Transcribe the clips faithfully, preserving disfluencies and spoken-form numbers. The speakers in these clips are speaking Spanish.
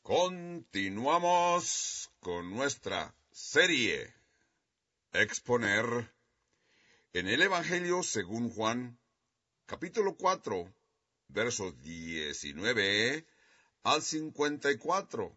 Continuamos con nuestra serie Exponer en el Evangelio según Juan, capítulo cuatro, versos diecinueve al cincuenta y cuatro,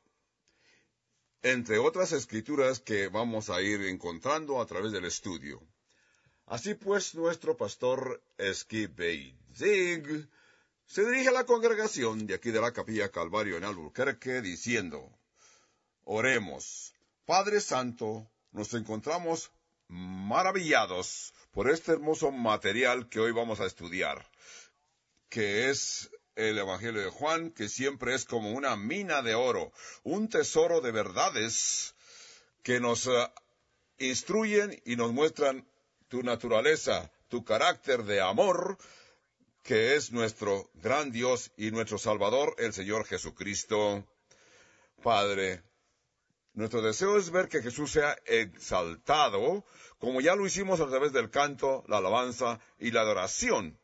entre otras escrituras que vamos a ir encontrando a través del estudio. Así pues, nuestro pastor Skip Zig se dirige a la congregación de aquí de la Capilla Calvario en Albuquerque diciendo: oremos. Padre Santo, nos encontramos maravillados por este hermoso material que hoy vamos a estudiar, que es el Evangelio de Juan, que siempre es como una mina de oro, un tesoro de verdades que nos uh, instruyen y nos muestran tu naturaleza, tu carácter de amor, que es nuestro gran Dios y nuestro Salvador, el Señor Jesucristo. Padre, nuestro deseo es ver que Jesús sea exaltado, como ya lo hicimos a través del canto, la alabanza y la adoración.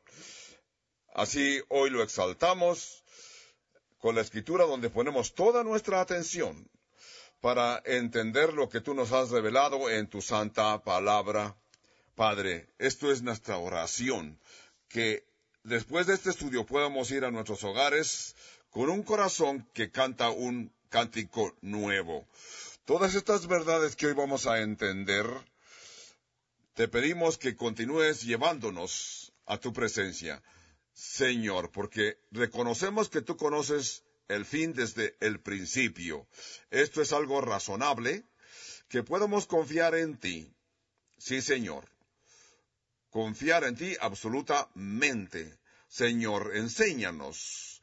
Así hoy lo exaltamos con la Escritura, donde ponemos toda nuestra atención para entender lo que tú nos has revelado en tu santa palabra. Padre, esto es nuestra oración, que después de este estudio podamos ir a nuestros hogares con un corazón que canta un cántico nuevo. Todas estas verdades que hoy vamos a entender, te pedimos que continúes llevándonos a tu presencia, Señor, porque reconocemos que tú conoces el fin desde el principio. Esto es algo razonable, que podamos confiar en ti. Sí, Señor. Confiar en ti absolutamente. Señor, enséñanos.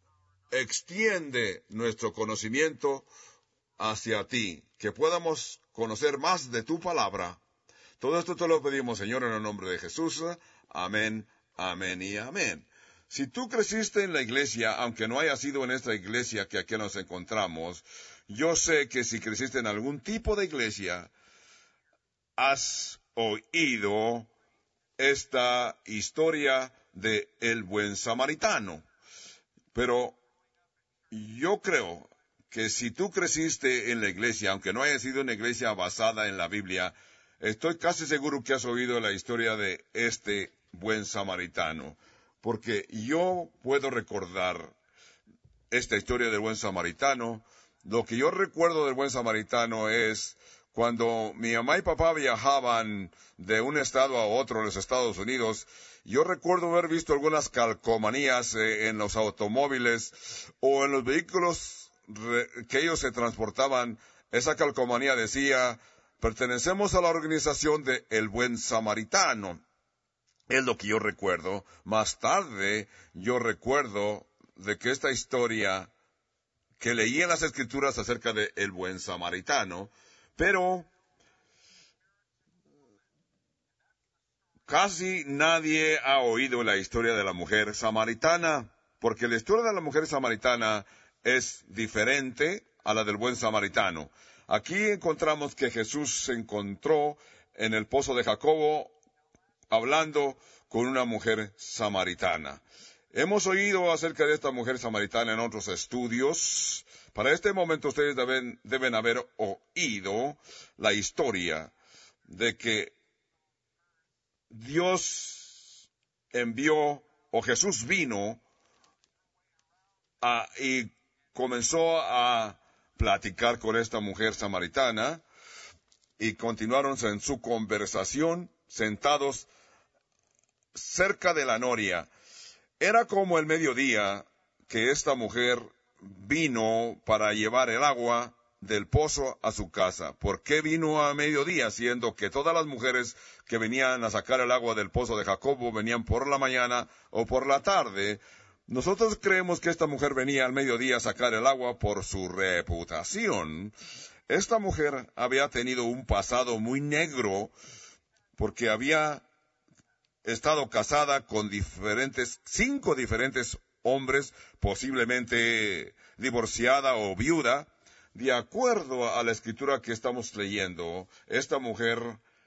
Extiende nuestro conocimiento hacia ti, que podamos conocer más de tu palabra. Todo esto te lo pedimos, Señor, en el nombre de Jesús. Amén, amén y amén. Si tú creciste en la iglesia, aunque no haya sido en esta iglesia que aquí nos encontramos, yo sé que si creciste en algún tipo de iglesia, has oído esta historia de el buen samaritano. Pero yo creo que si tú creciste en la iglesia, aunque no haya sido una iglesia basada en la Biblia, estoy casi seguro que has oído la historia de este buen samaritano. Porque yo puedo recordar esta historia del buen samaritano. Lo que yo recuerdo del buen samaritano es cuando mi mamá y papá viajaban de un estado a otro en los Estados Unidos. Yo recuerdo haber visto algunas calcomanías eh, en los automóviles o en los vehículos re, que ellos se transportaban. Esa calcomanía decía: pertenecemos a la organización de El Buen Samaritano. Es lo que yo recuerdo. Más tarde yo recuerdo de que esta historia que leí en las Escrituras acerca de El Buen Samaritano, pero casi nadie ha oído la historia de la mujer samaritana, porque la historia de la mujer samaritana es diferente a la del buen samaritano. Aquí encontramos que Jesús se encontró en el pozo de Jacobo hablando con una mujer samaritana. Hemos oído acerca de esta mujer samaritana en otros estudios. Para este momento ustedes deben, deben haber oído la historia de que Dios envió, o Jesús vino a, y comenzó a platicar con esta mujer samaritana, y continuaron en su conversación sentados cerca de la noria. Era como el mediodía que esta mujer vino para llevar el agua del pozo a su casa. ¿Por qué vino a mediodía? Siendo que todas las mujeres que venían a sacar el agua del pozo de Jacobo venían por la mañana o por la tarde. Nosotros creemos que esta mujer venía al mediodía a sacar el agua por su reputación. Esta mujer había tenido un pasado muy negro porque había estado casada con diferentes, cinco diferentes hombres, posiblemente divorciada o viuda. De acuerdo a la escritura que estamos leyendo, esta mujer,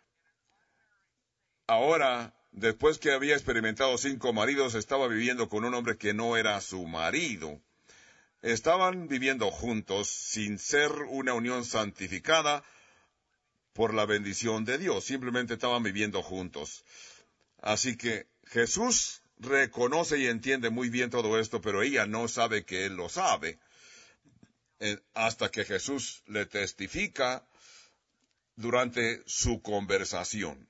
ahora, después que había experimentado cinco maridos, estaba viviendo con un hombre que no era su marido. estaban viviendo juntos sin ser una unión santificada por la bendición de Dios. Simplemente estaban viviendo juntos. Así que Jesús reconoce y entiende muy bien todo esto, pero ella no sabe que Él lo sabe. Hasta que Jesús le testifica durante su conversación.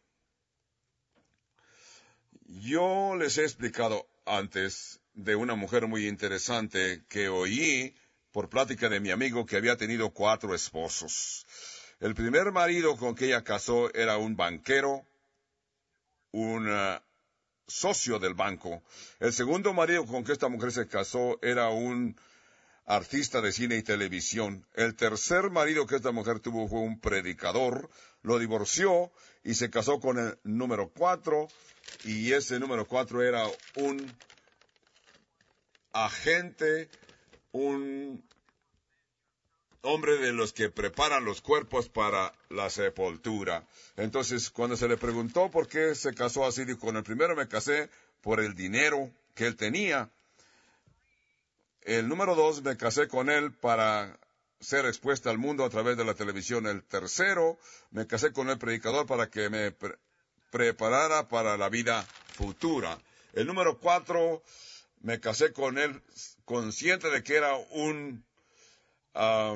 Yo les he explicado antes de una mujer muy interesante que oí por plática de mi amigo que había tenido cuatro esposos. El primer marido con que ella casó era un banquero, un uh, socio del banco. El segundo marido con que esta mujer se casó era un artista de cine y televisión. El tercer marido que esta mujer tuvo fue un predicador, lo divorció y se casó con el número cuatro, y ese número cuatro era un agente, un hombre de los que preparan los cuerpos para la sepultura. Entonces, cuando se le preguntó por qué se casó así, dijo, con el primero me casé por el dinero que él tenía. El número dos, me casé con él para ser expuesta al mundo a través de la televisión. El tercero, me casé con el predicador para que me pre- preparara para la vida futura. El número cuatro, me casé con él consciente de que era un uh,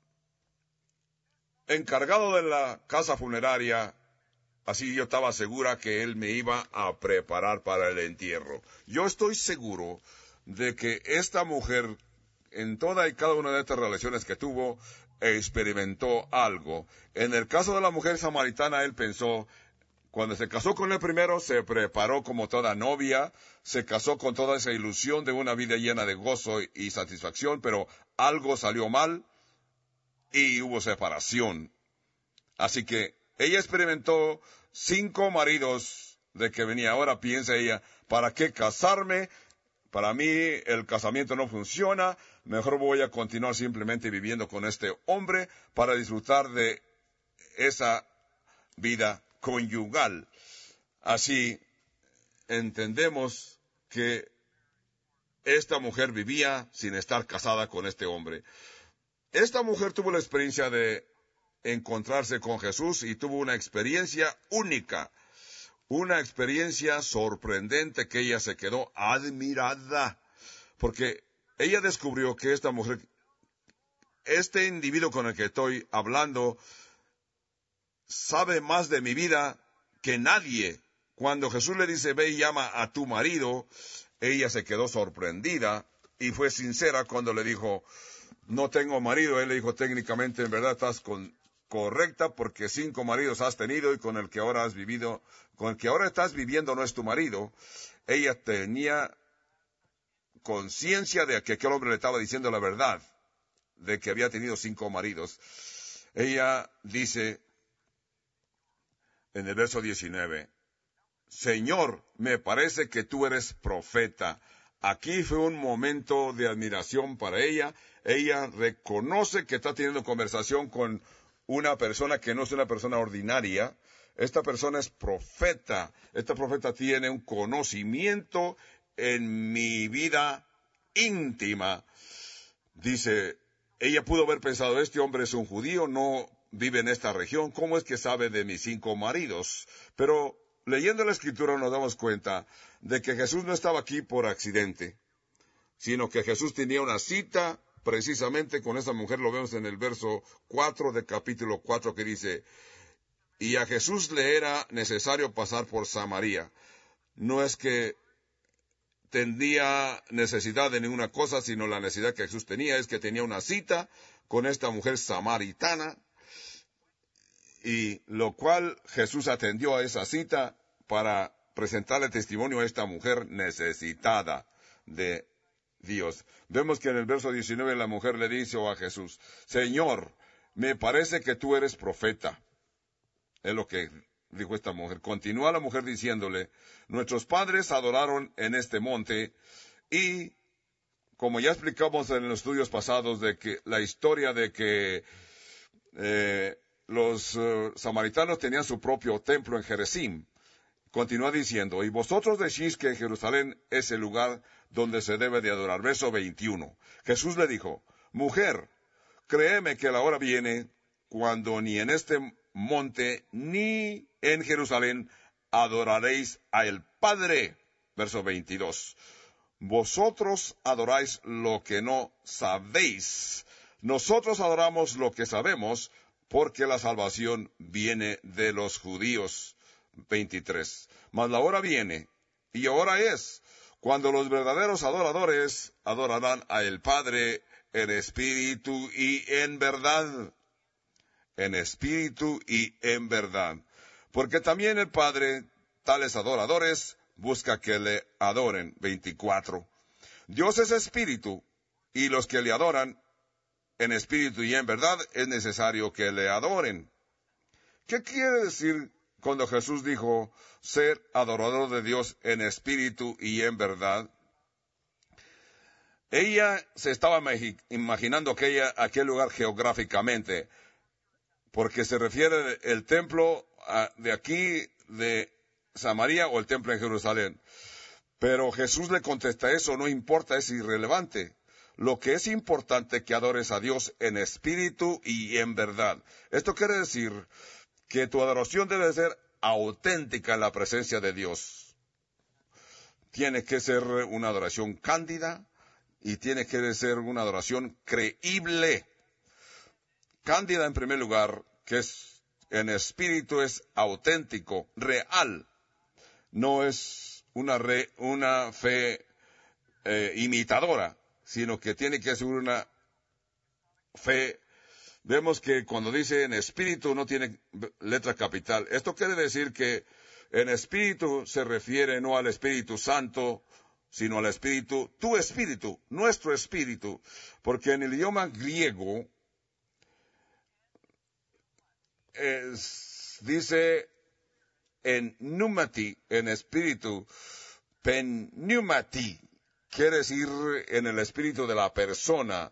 encargado de la casa funeraria. Así yo estaba segura que él me iba a preparar para el entierro. Yo estoy seguro de que esta mujer, en toda y cada una de estas relaciones que tuvo, experimentó algo. En el caso de la mujer samaritana, él pensó, cuando se casó con el primero, se preparó como toda novia, se casó con toda esa ilusión de una vida llena de gozo y satisfacción, pero algo salió mal y hubo separación. Así que ella experimentó cinco maridos de que venía. Ahora piensa ella, ¿para qué casarme? Para mí el casamiento no funciona, mejor voy a continuar simplemente viviendo con este hombre para disfrutar de esa vida conyugal. Así entendemos que esta mujer vivía sin estar casada con este hombre. Esta mujer tuvo la experiencia de encontrarse con Jesús y tuvo una experiencia única. Una experiencia sorprendente que ella se quedó admirada, porque ella descubrió que esta mujer, este individuo con el que estoy hablando, sabe más de mi vida que nadie. Cuando Jesús le dice, ve y llama a tu marido, ella se quedó sorprendida y fue sincera cuando le dijo, no tengo marido. Él le dijo, técnicamente, en verdad estás con... correcta, porque cinco maridos has tenido y con el que ahora has vivido, con el que ahora estás viviendo no es tu marido. Ella tenía conciencia de que aquel hombre le estaba diciendo la verdad, de que había tenido cinco maridos. Ella dice en el verso diecinueve, Señor, me parece que tú eres profeta. Aquí fue un momento de admiración para ella. Ella reconoce que está teniendo conversación con una persona que no es una persona ordinaria. Esta persona es profeta. Esta profeta tiene un conocimiento en mi vida íntima. Dice, ella pudo haber pensado, este hombre es un judío, no vive en esta región, ¿cómo es que sabe de mis cinco maridos? Pero leyendo la Escritura nos damos cuenta de que Jesús no estaba aquí por accidente, sino que Jesús tenía una cita precisamente con esa mujer. Lo vemos en el verso cuatro del capítulo cuatro, que dice, y a Jesús le era necesario pasar por Samaria. No es que tenía necesidad de ninguna cosa, sino la necesidad que Jesús tenía es que tenía una cita con esta mujer samaritana, y lo cual Jesús atendió a esa cita para presentarle testimonio a esta mujer necesitada de Dios. Vemos que en el verso diecinueve la mujer le dice a Jesús, Señor, me parece que tú eres profeta. Es lo que dijo esta mujer. Continúa la mujer diciéndole, nuestros padres adoraron en este monte, y como ya explicamos en los estudios pasados, de que la historia de que eh, los uh, samaritanos tenían su propio templo en Gerizim, continúa diciendo, y vosotros decís que Jerusalén es el lugar donde se debe de adorar. Verso veintiuno. Jesús le dijo, mujer, créeme que la hora viene cuando ni en este monte ni en Jerusalén adoraréis al Padre. Verso veintidós. Vosotros adoráis lo que no sabéis. Nosotros adoramos lo que sabemos, porque la salvación viene de los judíos. veintitrés. Mas la hora viene, y ahora es, cuando los verdaderos adoradores adorarán al Padre en espíritu y en verdad. En espíritu y en verdad. Porque también el Padre, tales adoradores, busca que le adoren. veinticuatro. Dios es espíritu, y los que le adoran en espíritu y en verdad es necesario que le adoren. ¿Qué quiere decir cuando Jesús dijo ser adorador de Dios en espíritu y en verdad? Ella se estaba imaginando aquella, aquel lugar geográficamente, porque se refiere el templo a, de aquí de Samaria o el templo en Jerusalén. Pero Jesús le contesta, eso no importa, es irrelevante. Lo que es importante es que adores a Dios en espíritu y en verdad. Esto quiere decir que tu adoración debe ser auténtica en la presencia de Dios. Tiene que ser una adoración cándida y tiene que ser una adoración creíble. Cándida en primer lugar, que es en espíritu es auténtico, real. No es una, re, una fe eh, imitadora, sino que tiene que ser una fe. Vemos que cuando dice en espíritu no tiene letra capital. Esto quiere decir que en espíritu se refiere no al Espíritu Santo, sino al espíritu, tu espíritu, nuestro espíritu. Porque en el idioma griego es, dice en pneumati, en espíritu, pneumati, quiere decir en el espíritu de la persona,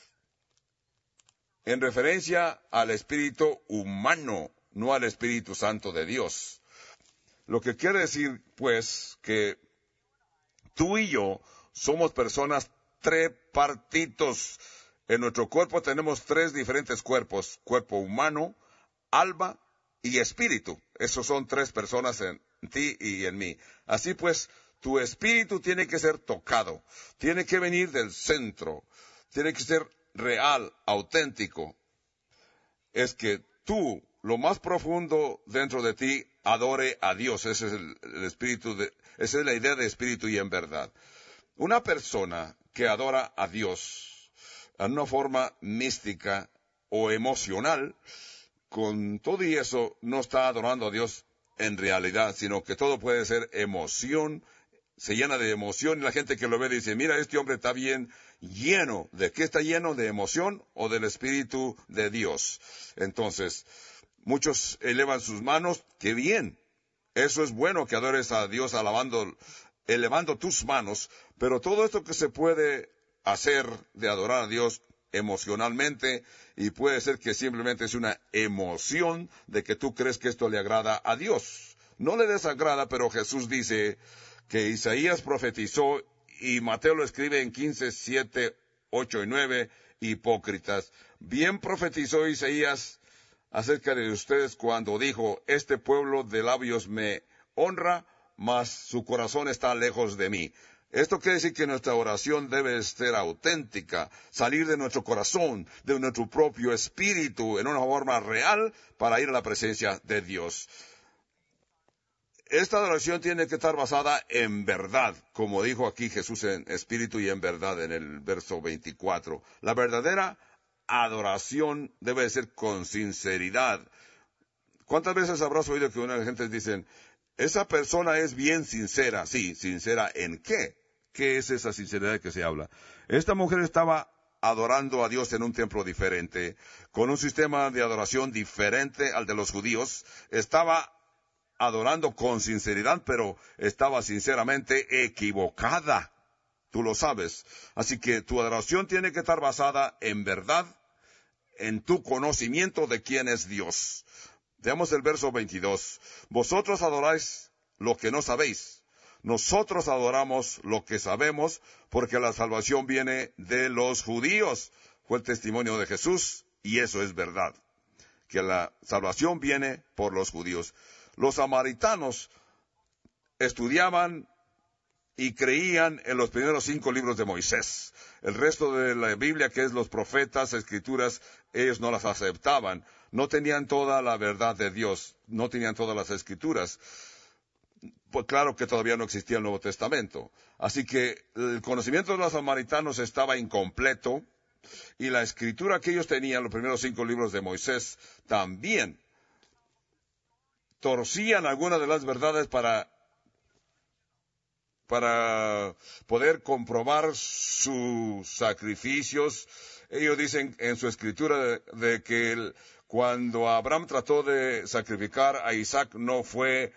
en referencia al espíritu humano, no al Espíritu Santo de Dios. Lo que quiere decir, pues, que tú y yo somos personas tripartitos. En nuestro cuerpo tenemos tres diferentes cuerpos, cuerpo humano, alma y espíritu. Esos son tres personas en ti y en mí. Así pues, tu espíritu tiene que ser tocado, tiene que venir del centro, tiene que ser real, auténtico. Es que tú, lo más profundo dentro de ti, adore a Dios. Ese es el, el espíritu de, esa es la idea de espíritu y en verdad. Una persona que adora a Dios en una forma mística o emocional, con todo y eso, no está adorando a Dios en realidad, sino que todo puede ser emoción, se llena de emoción, y la gente que lo ve dice, mira, este hombre está bien lleno. ¿De qué está lleno? ¿De emoción o del Espíritu de Dios? Entonces, muchos elevan sus manos, ¡qué bien! Eso es bueno que adores a Dios alabando, elevando tus manos, pero todo esto que se puede hacer de adorar a Dios emocionalmente, y puede ser que simplemente es una emoción de que tú crees que esto le agrada a Dios. No le desagrada, pero Jesús dice que Isaías profetizó, y Mateo lo escribe en quince, siete, ocho y nueve, hipócritas. Bien profetizó Isaías acerca de ustedes cuando dijo, este pueblo de labios me honra, mas su corazón está lejos de mí. Esto quiere decir que nuestra oración debe ser auténtica, salir de nuestro corazón, de nuestro propio espíritu, en una forma real, para ir a la presencia de Dios. Esta adoración tiene que estar basada en verdad, como dijo aquí Jesús, en espíritu y en verdad, en el verso veinticuatro. La verdadera adoración debe ser con sinceridad. ¿Cuántas veces habrás oído que una gente dice, esa persona es bien sincera? Sí, ¿sincera en qué? ¿Qué es esa sinceridad de que se habla? Esta mujer estaba adorando a Dios en un templo diferente, con un sistema de adoración diferente al de los judíos. Estaba adorando con sinceridad, pero estaba sinceramente equivocada. Tú lo sabes. Así que tu adoración tiene que estar basada en verdad, en tu conocimiento de quién es Dios. Veamos el verso veintidós. Vosotros adoráis lo que no sabéis. Nosotros adoramos lo que sabemos, porque la salvación viene de los judíos. Fue el testimonio de Jesús, y eso es verdad, que la salvación viene por los judíos. Los samaritanos estudiaban y creían en los primeros cinco libros de Moisés. El resto de la Biblia, que es los profetas, escrituras, ellos no las aceptaban. No tenían toda la verdad de Dios, no tenían todas las escrituras. Pues claro que todavía no existía el Nuevo Testamento. Así que el conocimiento de los samaritanos estaba incompleto, y la escritura que ellos tenían, los primeros cinco libros de Moisés, también torcían algunas de las verdades para para poder comprobar sus sacrificios. Ellos dicen en su escritura de, de que el, cuando Abraham trató de sacrificar a Isaac, no fue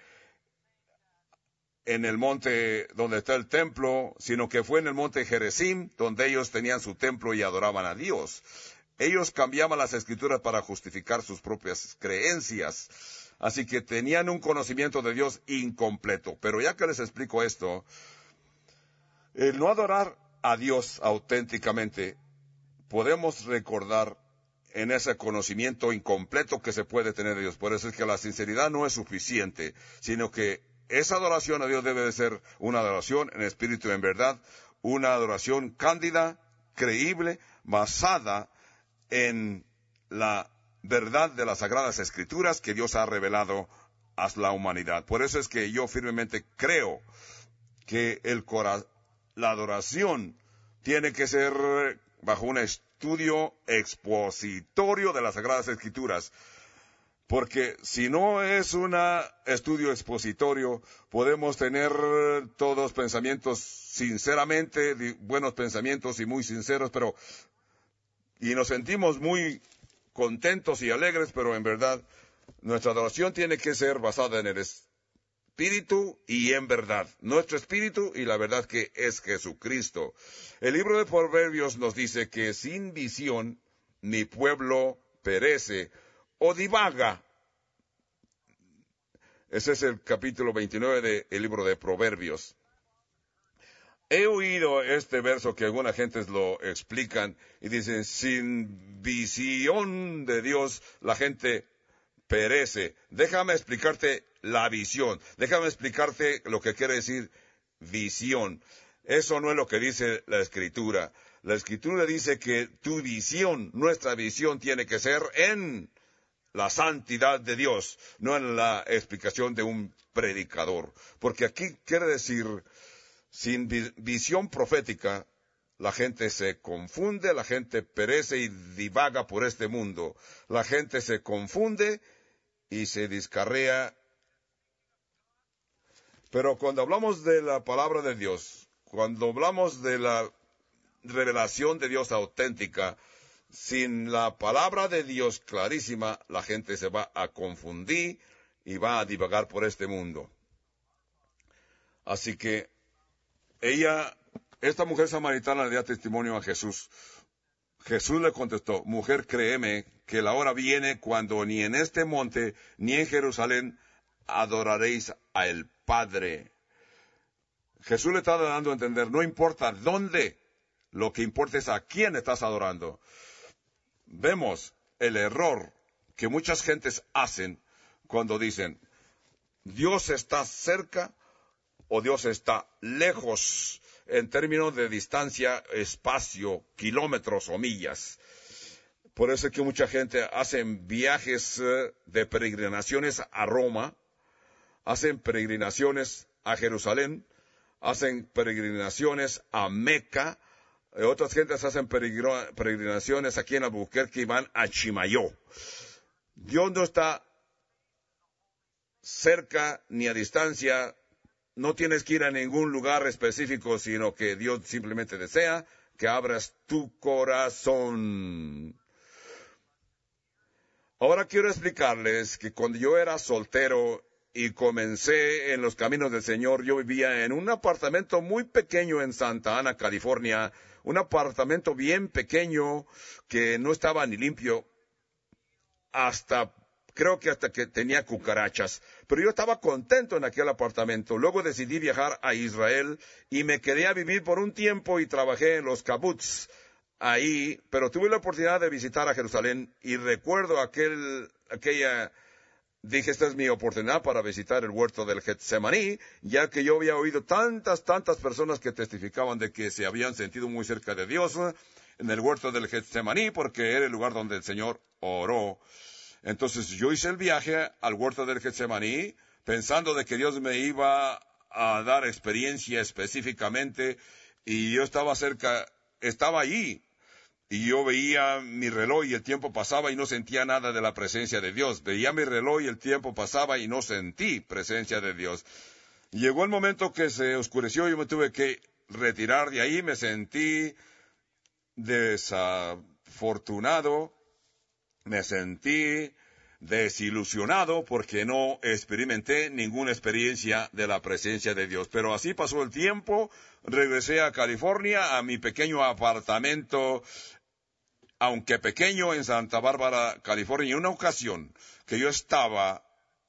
en el monte donde está el templo, sino que fue en el monte Gerizim, donde ellos tenían su templo y adoraban a Dios. Ellos cambiaban las escrituras para justificar sus propias creencias. Así que tenían un conocimiento de Dios incompleto. Pero ya que les explico esto, el no adorar a Dios auténticamente, podemos recordar en ese conocimiento incompleto que se puede tener de Dios. Por eso es que la sinceridad no es suficiente, sino que esa adoración a Dios debe de ser una adoración en espíritu y en verdad, una adoración cándida, creíble, basada en la verdad de las Sagradas Escrituras que Dios ha revelado a la humanidad. Por eso es que yo firmemente creo que el cora- la adoración tiene que ser bajo un estudio expositorio de las Sagradas Escrituras. Porque si no es un estudio expositorio, podemos tener todos pensamientos sinceramente, buenos pensamientos y muy sinceros, pero y nos sentimos muy contentos y alegres, pero en verdad nuestra adoración tiene que ser basada en el espíritu y en verdad. Nuestro espíritu y la verdad que es Jesucristo. El libro de Proverbios nos dice que sin visión mi pueblo perece o divaga. Ese es el capítulo veintinueve del libro de Proverbios. He oído este verso que algunas gentes lo explican y dicen, sin visión de Dios la gente perece. Déjame explicarte la visión. Déjame explicarte lo que quiere decir visión. Eso no es lo que dice la Escritura. La Escritura dice que tu visión, nuestra visión, tiene que ser en la santidad de Dios, no en la explicación de un predicador. Porque aquí quiere decir, sin vi- visión profética, la gente se confunde, la gente perece y divaga por este mundo. La gente se confunde y se descarrea. Pero cuando hablamos de la palabra de Dios, cuando hablamos de la revelación de Dios auténtica, sin la palabra de Dios clarísima, la gente se va a confundir y va a divagar por este mundo. Así que ella, esta mujer samaritana le da testimonio a Jesús. Jesús le contestó, mujer, créeme que la hora viene cuando ni en este monte ni en Jerusalén adoraréis al Padre. Jesús le está dando a entender, no importa dónde, lo que importa es a quién estás adorando. Vemos el error que muchas gentes hacen cuando dicen, Dios está cerca o Dios está lejos en términos de distancia, espacio, kilómetros o millas. Por eso es que mucha gente hace viajes de peregrinaciones a Roma, hacen peregrinaciones a Jerusalén, hacen peregrinaciones a Meca. Otras gentes hacen peregrinaciones aquí en Albuquerque y van a Chimayó. Dios no está cerca ni a distancia. No tienes que ir a ningún lugar específico, sino que Dios simplemente desea que abras tu corazón. Ahora quiero explicarles que cuando yo era soltero y comencé en los caminos del Señor, yo vivía en un apartamento muy pequeño en Santa Ana, California. Un apartamento bien pequeño que no estaba ni limpio hasta creo que hasta que tenía cucarachas. Pero yo estaba contento en aquel apartamento. Luego decidí viajar a Israel y me quedé a vivir por un tiempo y trabajé en los kibbutz ahí, pero tuve la oportunidad de visitar a Jerusalén y recuerdo aquel, aquella, dije, esta es mi oportunidad para visitar el huerto del Getsemaní, ya que yo había oído tantas, tantas personas que testificaban de que se habían sentido muy cerca de Dios en el huerto del Getsemaní, porque era el lugar donde el Señor oró. Entonces yo hice el viaje al huerto del Getsemaní, pensando de que Dios me iba a dar experiencia específicamente, y yo estaba cerca, estaba allí, y yo veía mi reloj y el tiempo pasaba y no sentía nada de la presencia de Dios. Veía mi reloj y el tiempo pasaba y no sentí presencia de Dios. Llegó el momento que se oscureció y yo me tuve que retirar de ahí. Me sentí desafortunado, me sentí desilusionado porque no experimenté ninguna experiencia de la presencia de Dios. Pero así pasó el tiempo, regresé a California, a mi pequeño apartamento, aunque pequeño, en Santa Bárbara, California. Y una ocasión que yo estaba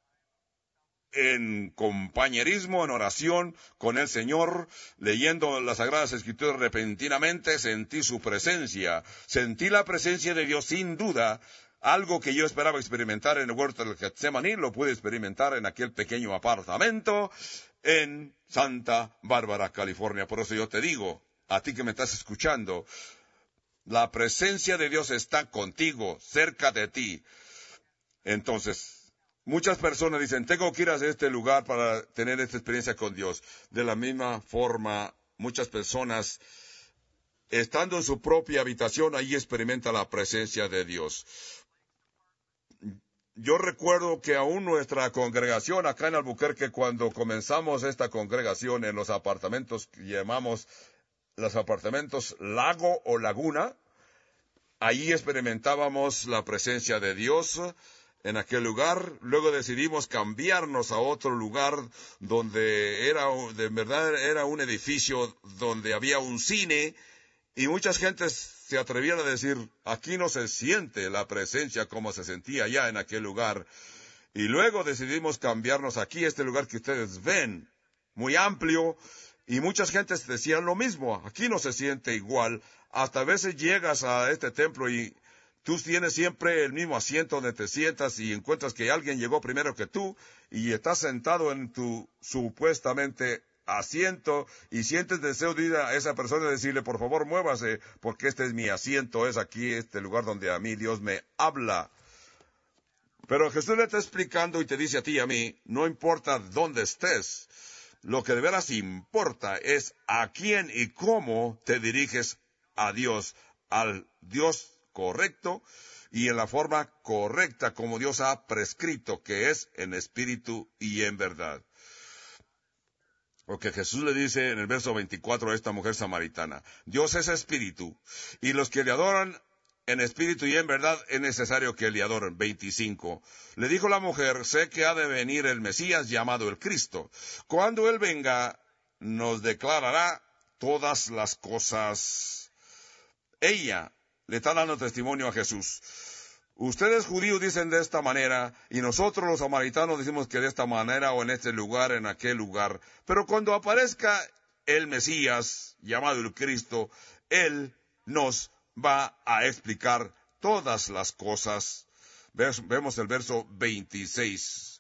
en compañerismo, en oración con el Señor, leyendo las Sagradas Escrituras, repentinamente sentí su presencia. Sentí la presencia de Dios sin duda. Algo que yo esperaba experimentar en el huerto del Getsemaní, lo pude experimentar en aquel pequeño apartamento en Santa Bárbara, California. Por eso yo te digo, a ti que me estás escuchando, la presencia de Dios está contigo, cerca de ti. Entonces, muchas personas dicen, tengo que ir a este lugar para tener esta experiencia con Dios. De la misma forma, muchas personas, estando en su propia habitación, ahí experimentan la presencia de Dios. Yo recuerdo que aún nuestra congregación acá en Albuquerque, cuando comenzamos esta congregación en los apartamentos que llamamos los apartamentos Lago o Laguna, ahí experimentábamos la presencia de Dios en aquel lugar. Luego decidimos cambiarnos a otro lugar donde era, de verdad era un edificio donde había un cine, y muchas gentes se atrevieron a decir, aquí no se siente la presencia como se sentía allá en aquel lugar. Y luego decidimos cambiarnos aquí, este lugar que ustedes ven, muy amplio, y muchas gentes decían lo mismo, aquí no se siente igual. Hasta a veces llegas a este templo y tú tienes siempre el mismo asiento donde te sientas y encuentras que alguien llegó primero que tú y estás sentado en tu supuestamente asiento y sientes deseo de ir a esa persona y decirle, por favor, muévase, porque este es mi asiento, es aquí, este lugar donde a mí Dios me habla. Pero Jesús le está explicando y te dice a ti y a mí, no importa dónde estés, lo que de veras importa es a quién y cómo te diriges a Dios, al Dios correcto y en la forma correcta como Dios ha prescrito, que es en espíritu y en verdad. Porque Jesús le dice en el verso veinticuatro a esta mujer samaritana, Dios es espíritu, y los que le adoran en espíritu y en verdad es necesario que le adoren. veinticinco. Le dijo la mujer, sé que ha de venir el Mesías llamado el Cristo. Cuando él venga, nos declarará todas las cosas. Ella le está dando testimonio a Jesús. Ustedes judíos dicen de esta manera, y nosotros los samaritanos decimos que de esta manera o en este lugar, en aquel lugar. Pero cuando aparezca el Mesías, llamado el Cristo, Él nos va a explicar todas las cosas. Vemos el verso veintiséis.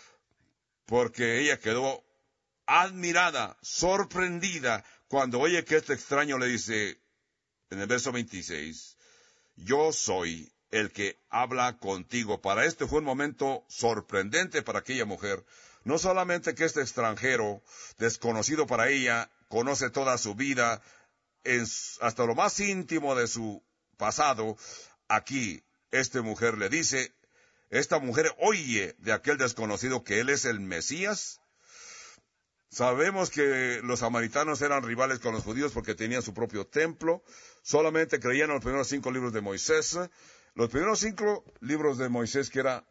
Porque ella quedó admirada, sorprendida, cuando oye que este extraño le dice, en el verso veintiséis, yo soy el que habla contigo. Para este fue un momento sorprendente para aquella mujer. No solamente que este extranjero, desconocido para ella, conoce toda su vida, en, hasta lo más íntimo de su pasado, aquí esta mujer le dice, esta mujer oye de aquel desconocido que él es el Mesías. Sabemos que los samaritanos eran rivales con los judíos porque tenían su propio templo, solamente creían en los primeros cinco libros de Moisés. Los primeros cinco libros de Moisés que era,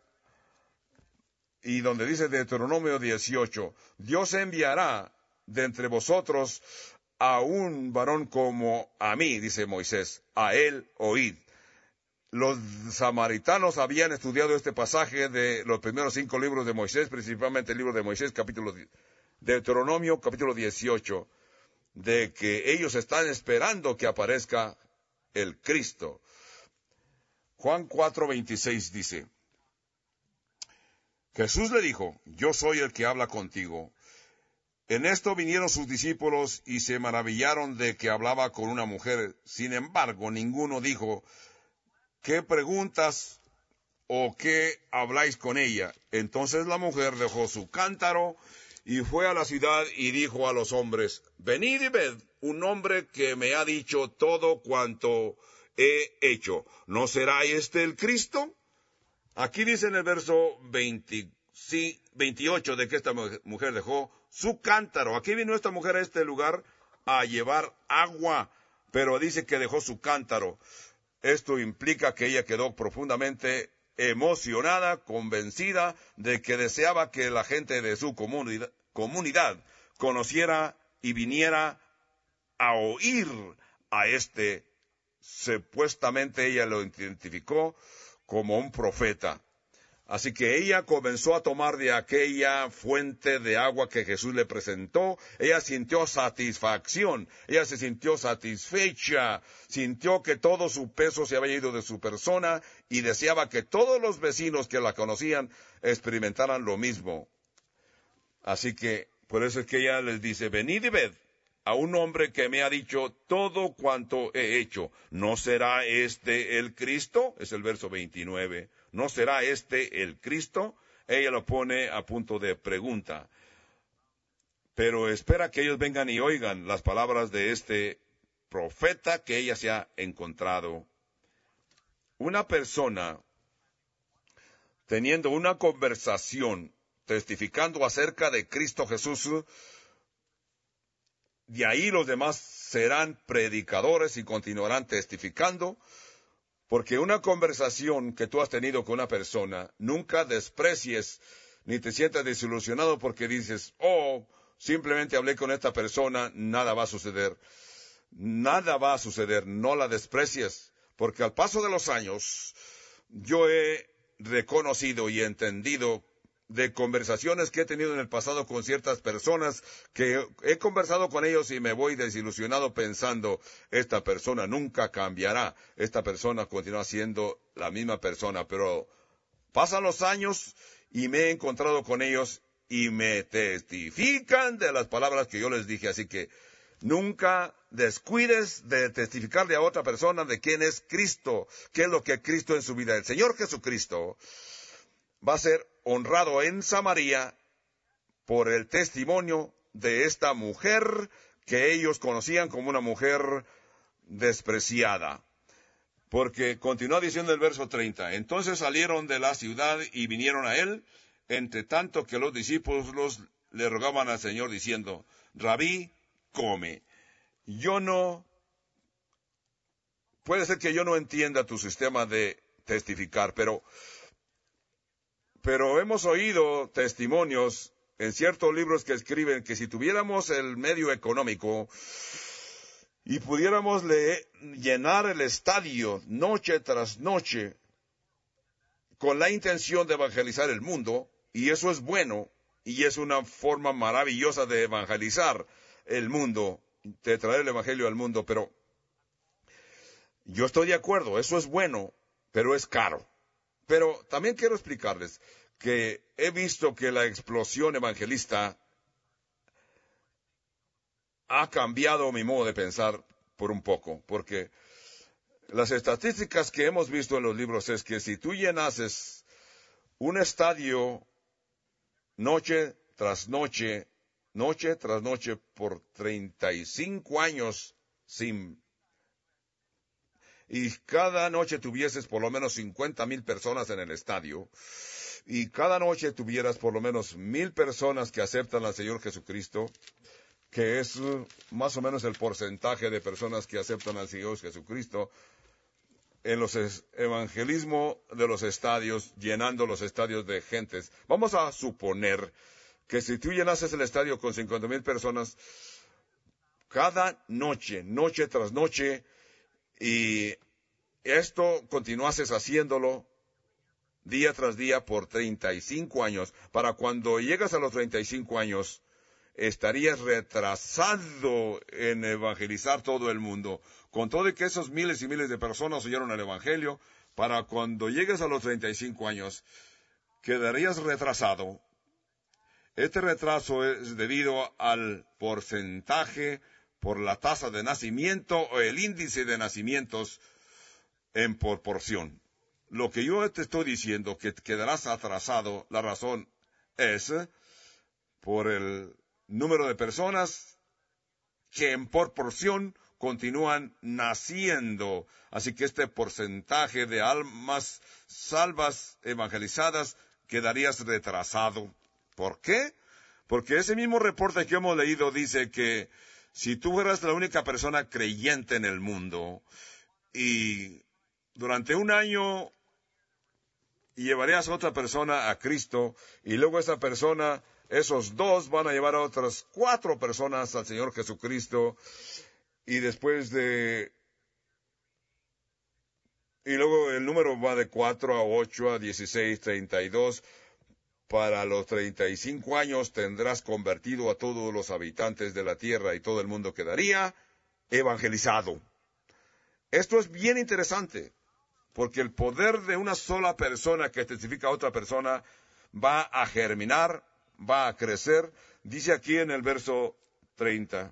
y donde dice Deuteronomio dieciocho, Dios enviará de entre vosotros a un varón como a mí, dice Moisés, a él oíd. los samaritanos habían estudiado este pasaje de los primeros cinco libros de Moisés, principalmente el libro de Moisés, capítulo de Deuteronomio, capítulo dieciocho, de que ellos están esperando que aparezca el Cristo. Juan cuatro veintiséis dice, Jesús le dijo, yo soy el que habla contigo. En esto vinieron sus discípulos y se maravillaron de que hablaba con una mujer. Sin embargo, ninguno dijo, ¿qué preguntas o qué habláis con ella? Entonces la mujer dejó su cántaro y fue a la ciudad y dijo a los hombres, venid y ved un hombre que me ha dicho todo cuanto he hecho. ¿No será este el Cristo? Aquí dice en el verso veinte, veintiocho de que esta mujer dejó su cántaro. Aquí vino esta mujer a este lugar a llevar agua, pero dice que dejó su cántaro. Esto implica que ella quedó profundamente emocionada, convencida de que deseaba que la gente de su comunidad, comunidad conociera y viniera a oír a este. Supuestamente ella lo identificó como un profeta. Así que ella comenzó a tomar de aquella fuente de agua que Jesús le presentó. Ella sintió satisfacción, ella se sintió satisfecha, sintió que todo su peso se había ido de su persona y deseaba que todos los vecinos que la conocían experimentaran lo mismo. Así que por eso es que ella les dice, venid y ved a un hombre que me ha dicho todo cuanto he hecho. ¿No será este el Cristo? Es el verso veintinueve. ¿No será este el Cristo? Ella lo pone a punto de pregunta. Pero espera que ellos vengan y oigan las palabras de este profeta que ella se ha encontrado. Una persona teniendo una conversación, testificando acerca de Cristo Jesús, de ahí los demás serán predicadores y continuarán testificando, porque una conversación que tú has tenido con una persona, nunca desprecies ni te sientas desilusionado porque dices, oh, simplemente hablé con esta persona, nada va a suceder. Nada va a suceder, no la desprecies, porque al paso de los años yo he reconocido y entendido de conversaciones que he tenido en el pasado con ciertas personas, que he conversado con ellos y me voy desilusionado pensando, esta persona nunca cambiará, esta persona continúa siendo la misma persona, pero pasan los años y me he encontrado con ellos y me testifican de las palabras que yo les dije, así que nunca descuides de testificarle a otra persona de quién es Cristo, qué es lo que Cristo en su vida. El Señor Jesucristo va a ser honrado en Samaria por el testimonio de esta mujer que ellos conocían como una mujer despreciada. Porque continúa diciendo el verso treinta, entonces salieron de la ciudad y vinieron a él, entre tanto que los discípulos le rogaban al Señor diciendo, Rabí, come. Yo no, puede ser que yo no entienda tu sistema de testificar, pero Pero hemos oído testimonios en ciertos libros que escriben que si tuviéramos el medio económico y pudiéramos leer, llenar el estadio noche tras noche con la intención de evangelizar el mundo, y eso es bueno, y es una forma maravillosa de evangelizar el mundo, de traer el evangelio al mundo, pero yo estoy de acuerdo, eso es bueno, pero es caro. Pero también quiero explicarles que he visto que la explosión evangelista ha cambiado mi modo de pensar por un poco, porque las estadísticas que hemos visto en los libros es que si tú llenases un estadio noche tras noche, noche tras noche por treinta y cinco años sin y cada noche tuvieses por lo menos cincuenta mil personas en el estadio, y cada noche tuvieras por lo menos mil personas que aceptan al Señor Jesucristo, que es más o menos el porcentaje de personas que aceptan al Señor Jesucristo, en los evangelismo de los estadios, llenando los estadios de gentes. Vamos a suponer que si tú llenases el estadio con cincuenta mil personas, cada noche, noche tras noche, y esto continuases haciéndolo día tras día por treinta y cinco años, para cuando llegas a los treinta y cinco años, estarías retrasado en evangelizar todo el mundo. Con todo y que esos miles y miles de personas oyeron el evangelio, para cuando llegues a los treinta y cinco años, quedarías retrasado. Este retraso es debido al porcentaje por la tasa de nacimiento o el índice de nacimientos en proporción. Lo que yo te estoy diciendo, que quedarás atrasado, la razón es por el número de personas que en proporción continúan naciendo. Así que este porcentaje de almas salvas, evangelizadas, quedarías retrasado. ¿Por qué? Porque ese mismo reporte que hemos leído dice que si tú fueras la única persona creyente en el mundo y durante un año llevarías a otra persona a Cristo y luego esa persona, esos dos van a llevar a otras cuatro personas al Señor Jesucristo y después de... y luego el número va de cuatro a ocho a dieciséis, treinta y dos. Para los treinta y cinco años tendrás convertido a todos los habitantes de la tierra y todo el mundo quedaría evangelizado. Esto es bien interesante, porque el poder de una sola persona que testifica a otra persona va a germinar, va a crecer. Dice aquí en el verso treinta,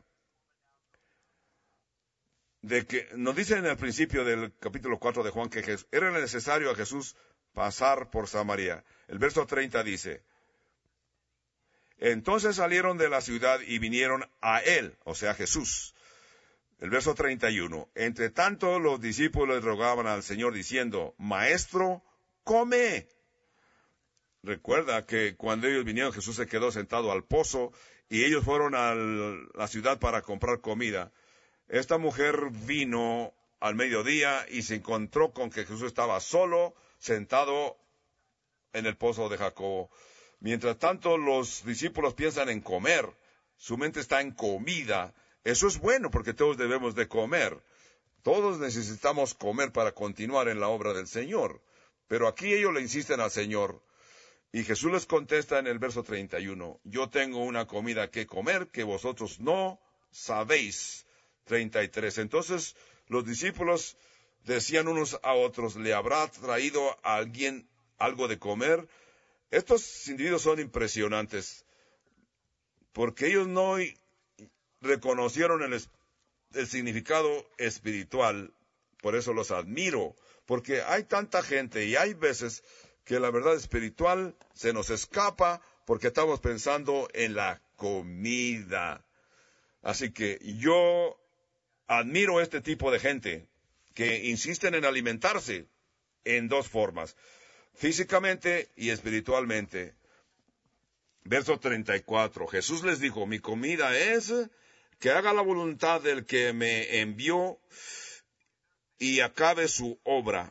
de que nos dice en el principio del capítulo cuatro de Juan que era necesario a Jesús pasar por Samaria. El verso treinta dice, entonces salieron de la ciudad y vinieron a él, o sea, Jesús. El verso treinta y uno, entre tanto los discípulos rogaban al Señor diciendo, Maestro, come. Recuerda que cuando ellos vinieron, Jesús se quedó sentado al pozo y ellos fueron a la ciudad para comprar comida. Esta mujer vino al mediodía y se encontró con que Jesús estaba solo, sentado en el pozo de Jacobo. Mientras tanto, los discípulos piensan en comer. Su mente está en comida. Eso es bueno porque todos debemos de comer. Todos necesitamos comer para continuar en la obra del Señor. Pero aquí ellos le insisten al Señor. Y Jesús les contesta en el verso treinta y uno, yo tengo una comida que comer que vosotros no sabéis. treinta y tres. Entonces los discípulos decían unos a otros, ¿le habrá traído a alguien algo de comer? Estos individuos son impresionantes, porque ellos no reconocieron el, el significado espiritual. Por eso los admiro, porque hay tanta gente y hay veces que la verdad espiritual se nos escapa porque estamos pensando en la comida. Así que yo admiro este tipo de gente que insisten en alimentarse en dos formas, físicamente y espiritualmente. Verso treinta y cuatro, Jesús les dijo, mi comida es que haga la voluntad del que me envió y acabe su obra.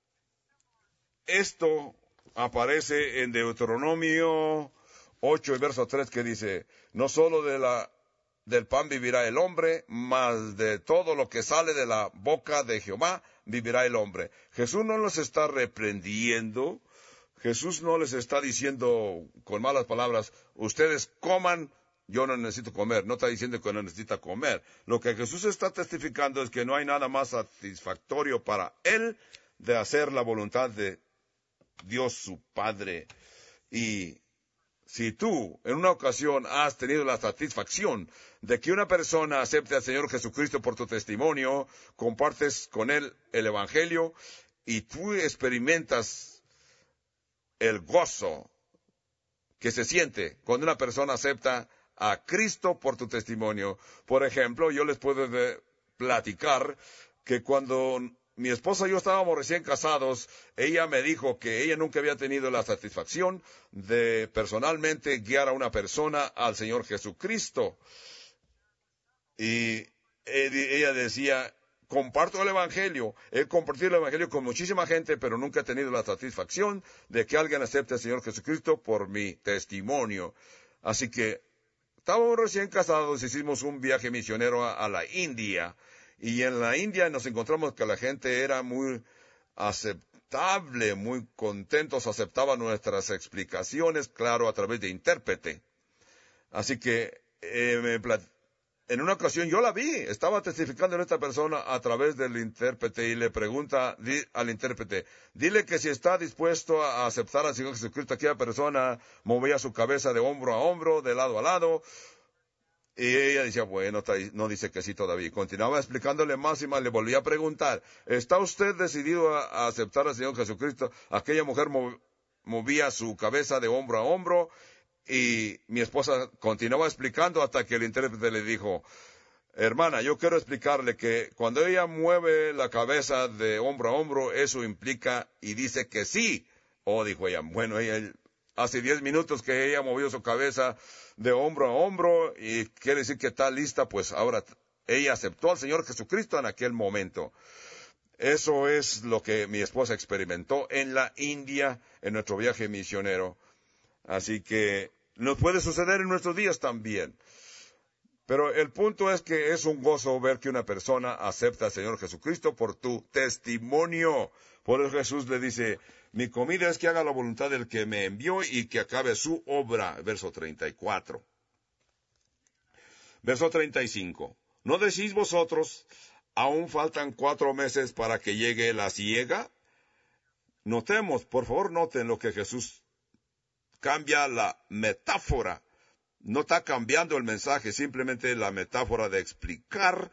Esto aparece en Deuteronomio ocho, verso tres, que dice, no solo de la del pan vivirá el hombre, mas de todo lo que sale de la boca de Jehová vivirá el hombre. Jesús no los está reprendiendo, Jesús no les está diciendo con malas palabras, ustedes coman, yo no necesito comer. No está diciendo que no necesita comer. Lo que Jesús está testificando es que no hay nada más satisfactorio para él de hacer la voluntad de Dios su Padre. Y si tú en una ocasión has tenido la satisfacción de que una persona acepte al Señor Jesucristo por tu testimonio, compartes con él el Evangelio y tú experimentas el gozo que se siente cuando una persona acepta a Cristo por tu testimonio. Por ejemplo, yo les puedo de platicar que cuando mi esposa y yo estábamos recién casados, ella me dijo que ella nunca había tenido la satisfacción de personalmente guiar a una persona al Señor Jesucristo. Y ella decía, comparto el Evangelio, he compartido el Evangelio con muchísima gente, pero nunca he tenido la satisfacción de que alguien acepte al Señor Jesucristo por mi testimonio. Así que estábamos recién casados, hicimos un viaje misionero a, a la India, Y en la India nos encontramos que la gente era muy aceptable, muy contentos, aceptaban nuestras explicaciones, claro, a través de intérprete. Así que eh, me plat- en una ocasión yo la vi, estaba testificando en esta persona a través del intérprete y le pregunta di, al intérprete, dile que si está dispuesto a aceptar al Señor Jesucristo. Aquella persona movía su cabeza de hombro a hombro, de lado a lado, y ella decía, bueno, no dice que sí todavía. Continuaba explicándole más y más, le volvía a preguntar, ¿está usted decidido a, a aceptar al Señor Jesucristo? Aquella mujer mov, movía su cabeza de hombro a hombro, y mi esposa continuaba explicando hasta que el intérprete le dijo, hermana, yo quiero explicarle que cuando ella mueve la cabeza de hombro a hombro, eso implica y dice que sí. Oh, dijo ella, bueno, ella, hace diez minutos que ella movió su cabeza de hombro a hombro y quiere decir que está lista, pues ahora ella aceptó al Señor Jesucristo en aquel momento. Eso es lo que mi esposa experimentó en la India, en nuestro viaje misionero. Así que nos puede suceder en nuestros días también. Pero el punto es que es un gozo ver que una persona acepta al Señor Jesucristo por tu testimonio. Por eso Jesús le dice, mi comida es que haga la voluntad del que me envió y que acabe su obra. Verso treinta y cuatro. Verso treinta y cinco. ¿No decís vosotros, aún faltan cuatro meses para que llegue la siega? Notemos, por favor, noten lo que Jesús cambia la metáfora. No está cambiando el mensaje, simplemente la metáfora de explicar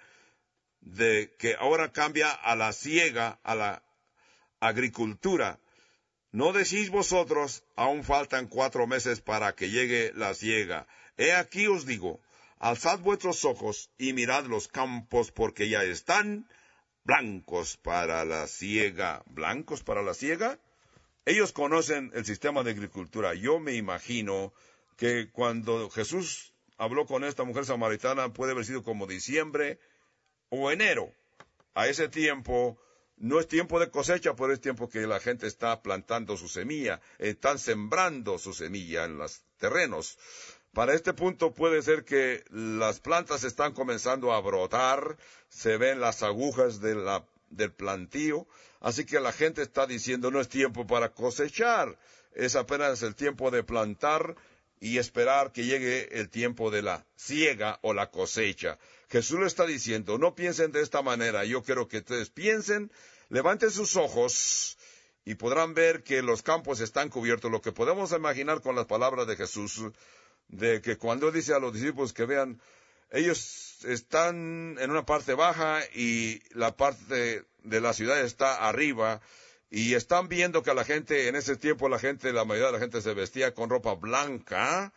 de que ahora cambia a la siega, a la agricultura. ¿No decís vosotros, aún faltan cuatro meses para que llegue la siega? He aquí os digo, alzad vuestros ojos y mirad los campos, porque ya están blancos para la siega. ¿Blancos para la siega? Ellos conocen el sistema de agricultura. Yo me imagino que cuando Jesús habló con esta mujer samaritana puede haber sido como diciembre o enero. A ese tiempo no es tiempo de cosecha, pero es tiempo que la gente está plantando su semilla, están sembrando su semilla en los terrenos. Para este punto puede ser que las plantas están comenzando a brotar, se ven las agujas de la, del plantío, así que la gente está diciendo no es tiempo para cosechar, es apenas el tiempo de plantar y esperar que llegue el tiempo de la siega o la cosecha. Jesús le está diciendo, no piensen de esta manera, yo quiero que ustedes piensen, levanten sus ojos y podrán ver que los campos están cubiertos. Lo que podemos imaginar con las palabras de Jesús, de que cuando dice a los discípulos que vean, ellos están en una parte baja y la parte de la ciudad está arriba, y están viendo que la gente, en ese tiempo la gente, la mayoría de la gente se vestía con ropa blanca.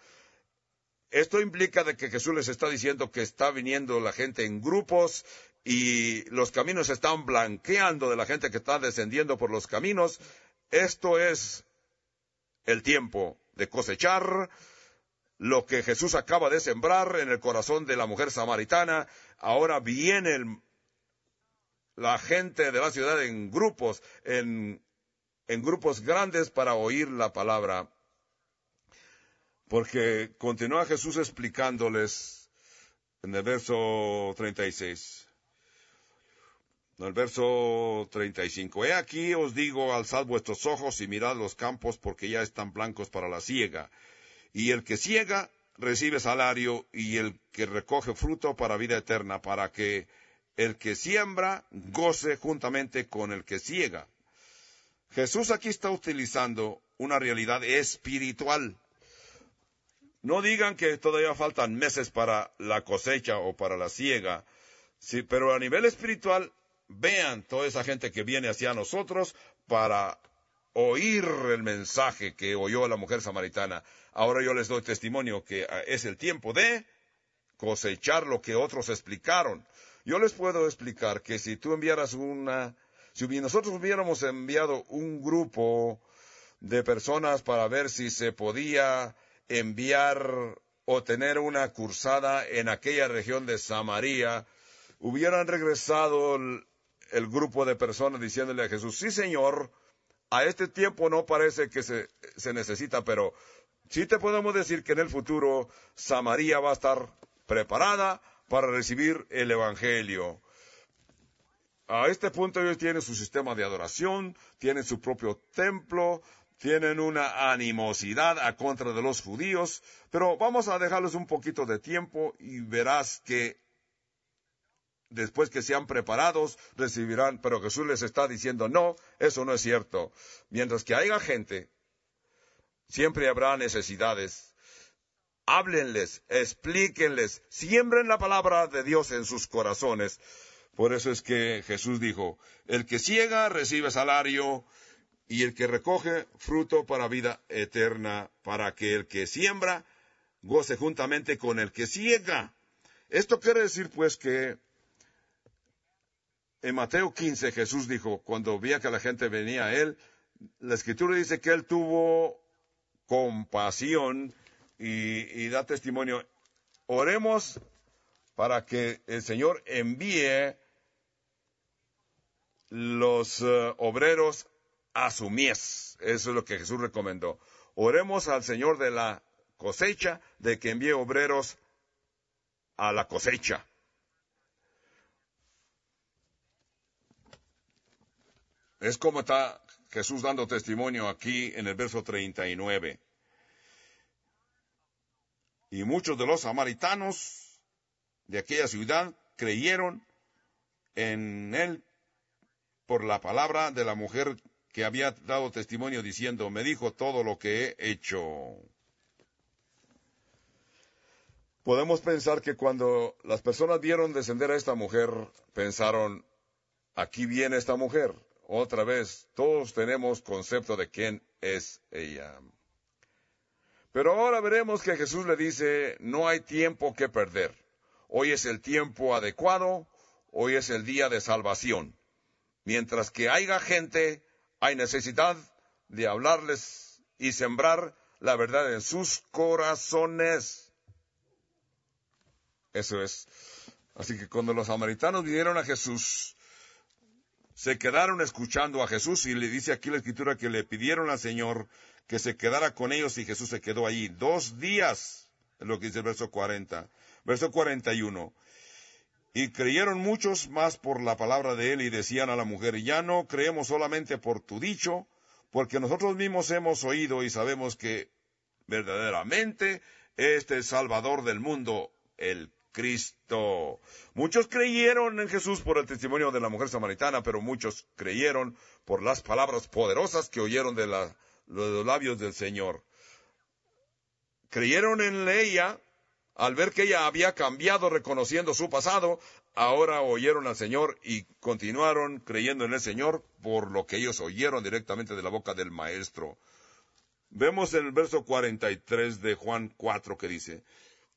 Esto implica de que Jesús les está diciendo que está viniendo la gente en grupos y los caminos se están blanqueando de la gente que está descendiendo por los caminos. Esto es el tiempo de cosechar lo que Jesús acaba de sembrar en el corazón de la mujer samaritana. Ahora viene el la gente de la ciudad en grupos, en, en grupos grandes para oír la palabra. Porque continúa Jesús explicándoles en el verso treinta y seis. En el verso treinta y cinco. He aquí os digo, alzad vuestros ojos y mirad los campos, porque ya están blancos para la siega. Y el que siega recibe salario, y el que recoge fruto para vida eterna, para que el que siembra goce juntamente con el que siega. Jesús aquí está utilizando una realidad espiritual. No digan que todavía faltan meses para la cosecha o para la siega, sí, pero a nivel espiritual, vean toda esa gente que viene hacia nosotros para oír el mensaje que oyó la mujer samaritana. Ahora yo les doy testimonio que es el tiempo de cosechar lo que otros explicaron. Yo les puedo explicar que si tú enviaras una, si nosotros hubiéramos enviado un grupo de personas para ver si se podía enviar o tener una cursada en aquella región de Samaria, hubieran regresado el, el grupo de personas diciéndole a Jesús, sí señor, a este tiempo no parece que se, se necesita, pero sí te podemos decir que en el futuro Samaria va a estar preparada para recibir el Evangelio. a este punto ellos tienen su sistema de adoración, tienen su propio templo, tienen una animosidad a contra de los judíos, pero vamos a dejarles un poquito de tiempo y verás que después que sean preparados, recibirán, pero Jesús les está diciendo, no, eso no es cierto. Mientras que haya gente, siempre habrá necesidades. Háblenles, explíquenles, siembren la palabra de Dios en sus corazones. Por eso es que Jesús dijo, el que ciega recibe salario, y el que recoge fruto para vida eterna, para que el que siembra goce juntamente con el que ciega. Esto quiere decir pues que en Mateo quince Jesús dijo, cuando veía que la gente venía a él, la Escritura dice que él tuvo compasión y, y da testimonio. Oremos para que el Señor envíe los uh, obreros a su mies. Eso es lo que Jesús recomendó. Oremos al Señor de la cosecha, de que envíe obreros a la cosecha. Es como está Jesús dando testimonio aquí en el verso treinta y nueve. Y muchos de los samaritanos de aquella ciudad creyeron en él por la palabra de la mujer que había dado testimonio diciendo, me dijo todo lo que he hecho. Podemos pensar que cuando las personas vieron descender a esta mujer, pensaron, aquí viene esta mujer. Otra vez, todos tenemos concepto de quién es ella. Pero ahora veremos que Jesús le dice, no hay tiempo que perder. Hoy es el tiempo adecuado, hoy es el día de salvación. Mientras que haya gente, hay necesidad de hablarles y sembrar la verdad en sus corazones. Eso es. Así que cuando los samaritanos vinieron a Jesús, se quedaron escuchando a Jesús, y le dice aquí la Escritura que le pidieron al Señor que se quedara con ellos, y Jesús se quedó allí dos días, es lo que dice el verso cuarenta. Verso cuarenta y uno. Y creyeron muchos más por la palabra de él, y decían a la mujer, ya no creemos solamente por tu dicho, porque nosotros mismos hemos oído y sabemos que verdaderamente este es Salvador del mundo, el Cristo. Muchos creyeron en Jesús por el testimonio de la mujer samaritana, pero muchos creyeron por las palabras poderosas que oyeron de, la, de los labios del Señor. Creyeron en ella al ver que ella había cambiado reconociendo su pasado. Ahora oyeron al Señor y continuaron creyendo en el Señor por lo que ellos oyeron directamente de la boca del Maestro. Vemos en el verso cuarenta y tres de Juan cuatro que dice,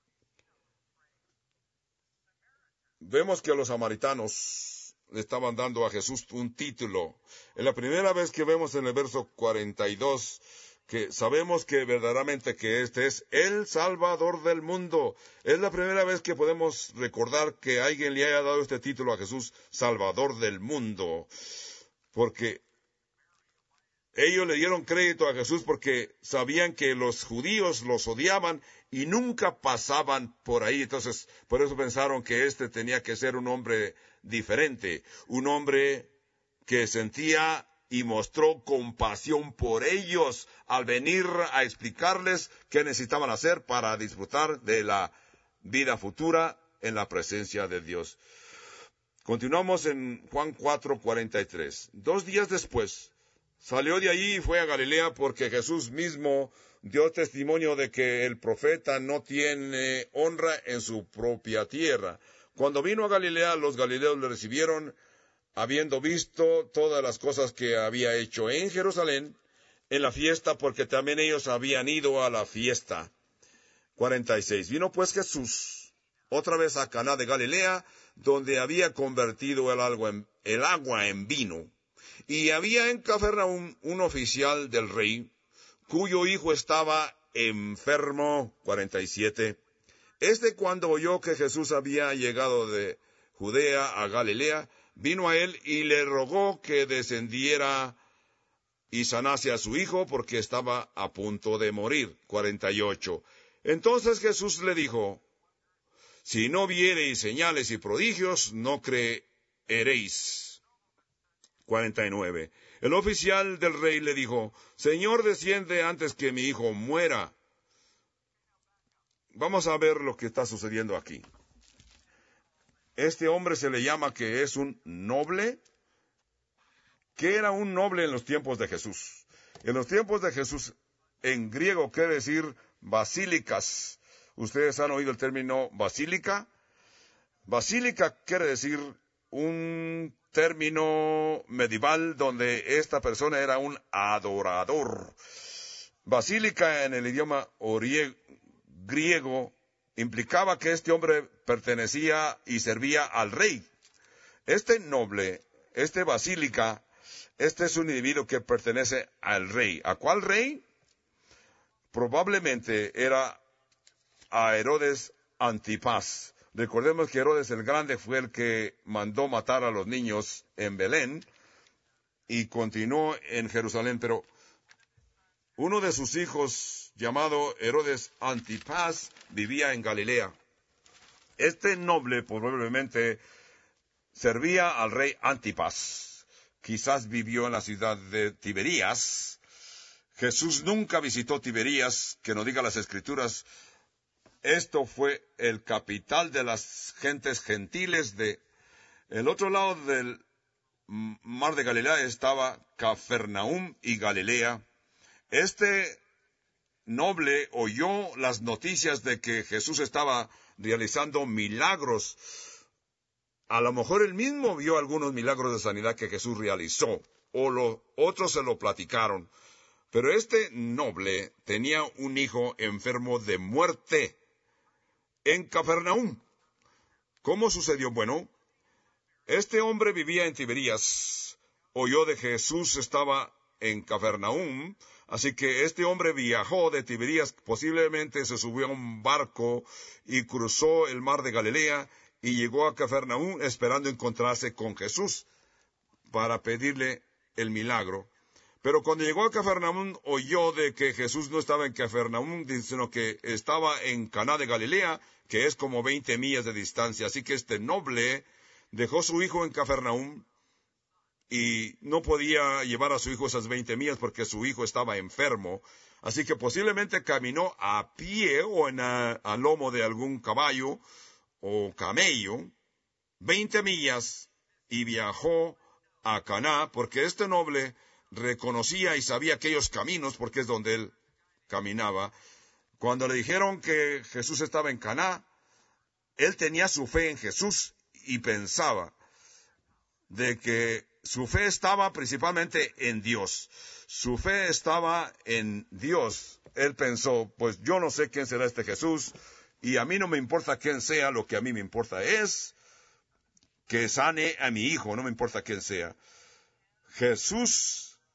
vemos que los samaritanos le estaban dando a Jesús un título. Es la primera vez que vemos en el verso cuarenta y dos que sabemos que verdaderamente que este es el Salvador del mundo. Es la primera vez que podemos recordar que alguien le haya dado este título a Jesús, Salvador del mundo. Porque ellos le dieron crédito a Jesús porque sabían que los judíos los odiaban y nunca pasaban por ahí. Entonces, por eso pensaron que este tenía que ser un hombre diferente, un hombre que sentía y mostró compasión por ellos al venir a explicarles qué necesitaban hacer para disfrutar de la vida futura en la presencia de Dios. Continuamos en Juan cuatro, cuarenta y tres. Dos días después, salió de allí y fue a Galilea porque Jesús mismo dio testimonio de que el profeta no tiene honra en su propia tierra. Cuando vino a Galilea, los galileos le recibieron, habiendo visto todas las cosas que había hecho en Jerusalén, en la fiesta, porque también ellos habían ido a la fiesta. cuarenta y seis. Vino pues Jesús otra vez a Caná de Galilea, donde había convertido el agua en, el agua en vino. Y había en Cafarnaúm un oficial del rey, cuyo hijo estaba enfermo. cuarenta y siete. Este, cuando oyó que Jesús había llegado de Judea a Galilea, vino a él y le rogó que descendiera y sanase a su hijo, porque estaba a punto de morir. cuarenta y ocho. Entonces Jesús le dijo, si no viereis señales y prodigios, no creeréis. cuarenta y nueve. El oficial del rey le dijo, Señor, desciende antes que mi hijo muera. Vamos a ver lo que está sucediendo aquí. Este hombre se le llama que es un noble. ¿Qué era un noble en los tiempos de Jesús? En los tiempos de Jesús, en griego quiere decir basílicas. ¿Ustedes han oído el término basílica? Basílica quiere decir un término medieval donde esta persona era un adorador. Basílica en el idioma orie- griego implicaba que este hombre pertenecía y servía al rey. Este noble, este basílica, este es un individuo que pertenece al rey. ¿A cuál rey? Probablemente era a Herodes Antipas. Recordemos que Herodes el Grande fue el que mandó matar a los niños en Belén y continuó en Jerusalén, pero uno de sus hijos, llamado Herodes Antipas, vivía en Galilea. Este noble probablemente servía al rey Antipas. Quizás vivió en la ciudad de Tiberías. Jesús nunca visitó Tiberías, que nos diga las Escrituras. Esto fue el capital de las gentes gentiles. De el otro lado del mar de Galilea estaba Cafarnaúm y Galilea. Este noble oyó las noticias de que Jesús estaba realizando milagros. A lo mejor él mismo vio algunos milagros de sanidad que Jesús realizó, o los otros se lo platicaron. Pero este noble tenía un hijo enfermo de muerte en Cafarnaúm. ¿Cómo sucedió? Bueno, este hombre vivía en Tiberías, oyó de que Jesús estaba en Cafarnaúm, así que este hombre viajó de Tiberías, posiblemente se subió a un barco y cruzó el mar de Galilea y llegó a Cafarnaúm esperando encontrarse con Jesús para pedirle el milagro. Pero cuando llegó a Cafarnaúm, oyó de que Jesús no estaba en Cafarnaúm, sino que estaba en Caná de Galilea, que es como veinte millas de distancia. Así que este noble dejó su hijo en Cafarnaúm y no podía llevar a su hijo esas veinte millas porque su hijo estaba enfermo. Así que posiblemente caminó a pie o en a, a lomo de algún caballo o camello, veinte millas, y viajó a Caná, porque este noble reconocía y sabía aquellos caminos porque es donde él caminaba. Cuando le dijeron que Jesús estaba en Caná, él tenía su fe en Jesús y pensaba de que su fe estaba principalmente en Dios. Su fe estaba en Dios. Él pensó, pues yo no sé quién será este Jesús y a mí no me importa quién sea, lo que a mí me importa es que sane a mi hijo, no me importa quién sea. Jesús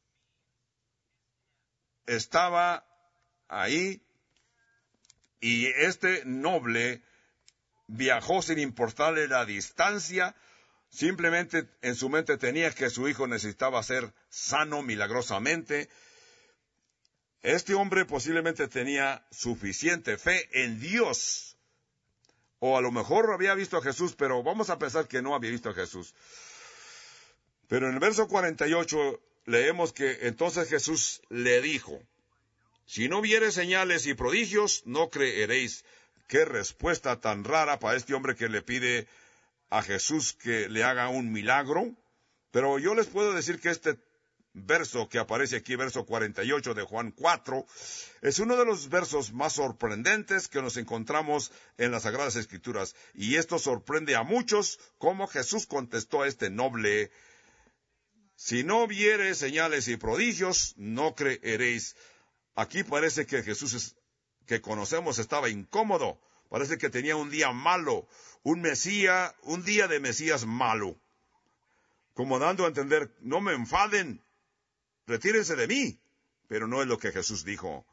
estaba ahí y este noble viajó sin importarle la distancia. Simplemente en su mente tenía que su hijo necesitaba ser sano milagrosamente. Este hombre posiblemente tenía suficiente fe en Dios. O a lo mejor había visto a Jesús, pero vamos a pensar que no había visto a Jesús. Pero en el verso cuarenta y ocho leemos que entonces Jesús le dijo, si no viere señales y prodigios, no creeréis. Qué respuesta tan rara para este hombre que le pide a Jesús que le haga un milagro. Pero yo les puedo decir que este verso que aparece aquí, verso cuarenta y ocho de Juan cuatro, es uno de los versos más sorprendentes que nos encontramos en las Sagradas Escrituras. Y esto sorprende a muchos, como Jesús contestó a este noble, si no viere señales y prodigios, no creeréis. Aquí parece que Jesús es, que conocemos estaba incómodo. Parece que tenía un día malo, un Mesías, un día de Mesías malo. Como dando a entender, no me enfaden, retírense de mí. Pero no es lo que Jesús dijo.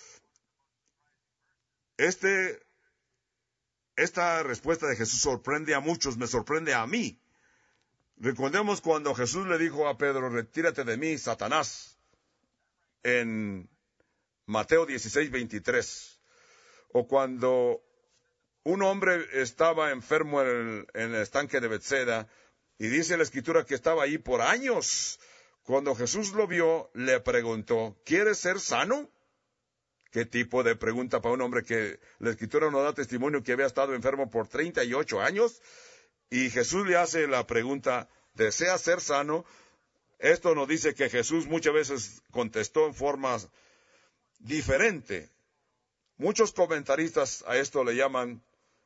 Este, esta respuesta de Jesús sorprende a muchos, me sorprende a mí. Recordemos cuando Jesús le dijo a Pedro, retírate de mí, Satanás, en Mateo dieciséis, veintitrés. O cuando un hombre estaba enfermo en el, en el estanque de Betseda Y dice la Escritura que estaba ahí por años. Cuando Jesús lo vio, le preguntó, ¿quieres ser sano? ¿Qué tipo de pregunta para un hombre que la Escritura nos da testimonio que había estado enfermo por treinta y ocho años? Y Jesús le hace la pregunta, ¿deseas ser sano? Esto nos dice que Jesús muchas veces contestó en forma diferente. Muchos comentaristas a esto le llaman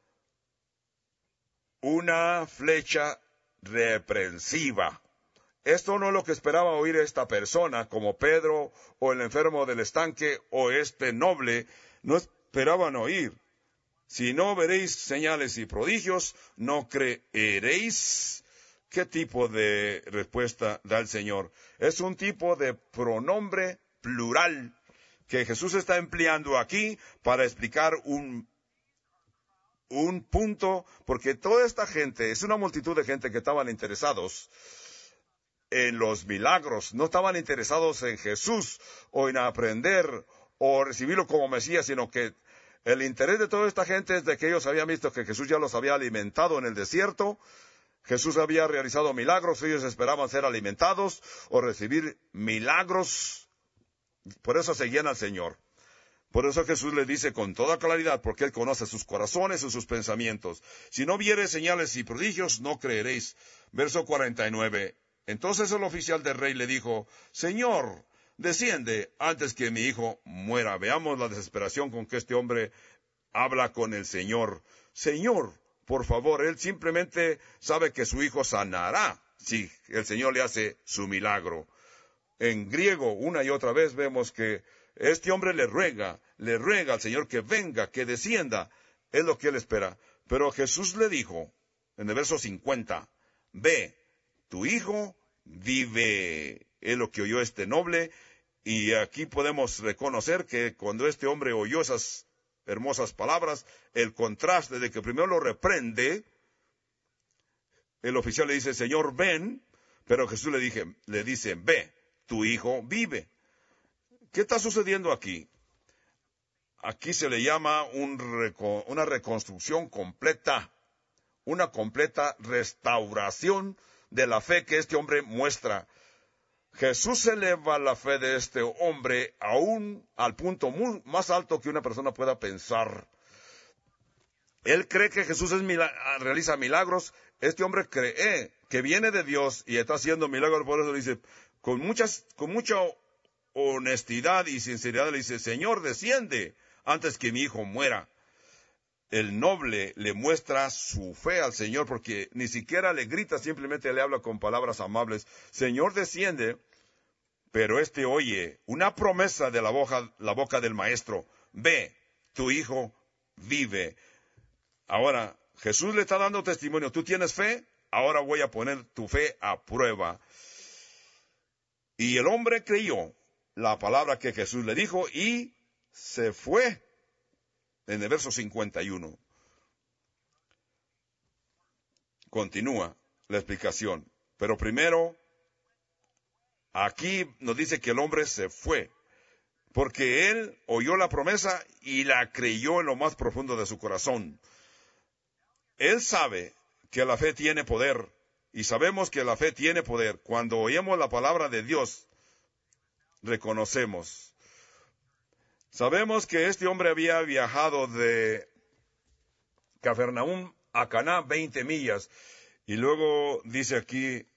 una flecha reprensiva. Esto no es lo que esperaba oír esta persona, como Pedro, o el enfermo del estanque, o este noble, no esperaban oír. Si no veréis señales y prodigios, no creeréis. ¿Qué tipo de respuesta da el Señor? Es un tipo de pronombre plural que Jesús está empleando aquí para explicar un, un punto, porque toda esta gente, es una multitud de gente que estaban interesados en los milagros, no estaban interesados en Jesús o en aprender o recibirlo como Mesías, sino que el interés de toda esta gente es de que ellos habían visto que Jesús ya los había alimentado en el desierto. Jesús había realizado milagros, ellos esperaban ser alimentados o recibir milagros. Por eso seguían al Señor. Por eso Jesús les dice con toda claridad, porque Él conoce sus corazones y sus pensamientos. Si no viereis señales y prodigios, no creeréis. Verso cuarenta y nueve. Entonces el oficial del rey le dijo, Señor, desciende antes que mi hijo muera. Veamos la desesperación con que este hombre habla con el Señor. Señor, por favor, él simplemente sabe que su hijo sanará si el Señor le hace su milagro. En griego, una y otra vez vemos que este hombre le ruega, le ruega al Señor que venga, que descienda. Es lo que él espera. Pero Jesús le dijo, en el verso cincuenta, ve, tu hijo vive. Es lo que oyó este noble. Y aquí podemos reconocer que cuando este hombre oyó esas hermosas palabras, el contraste de que primero lo reprende, el oficial le dice, Señor, ven, pero Jesús le, dije, le dice, ve, tu hijo vive. ¿Qué está sucediendo aquí? Aquí se le llama un reco- una reconstrucción completa, una completa restauración de la fe que este hombre muestra. Jesús eleva la fe de este hombre aún al punto muy, más alto que una persona pueda pensar. Él cree que Jesús es mila- realiza milagros. Este hombre cree que viene de Dios y está haciendo milagros. Por eso dice, con, muchas, con mucha honestidad y sinceridad le dice, Señor, desciende antes que mi hijo muera. El noble le muestra su fe al Señor porque ni siquiera le grita, simplemente le habla con palabras amables. Señor, desciende, pero este oye una promesa de la boca, la boca del maestro. Ve, tu hijo vive. Ahora, Jesús le está dando testimonio. ¿Tú tienes fe? Ahora voy a poner tu fe a prueba. Y el hombre creyó la palabra que Jesús le dijo y se fue. En el verso cincuenta y uno. Continúa la explicación. Pero primero, aquí nos dice que el hombre se fue, porque él oyó la promesa y la creyó en lo más profundo de su corazón. Él sabe que la fe tiene poder, y sabemos que la fe tiene poder. Cuando oímos la palabra de Dios, reconocemos. Sabemos que este hombre había viajado de Cafarnaúm a Caná veinte millas. Y luego dice aquí,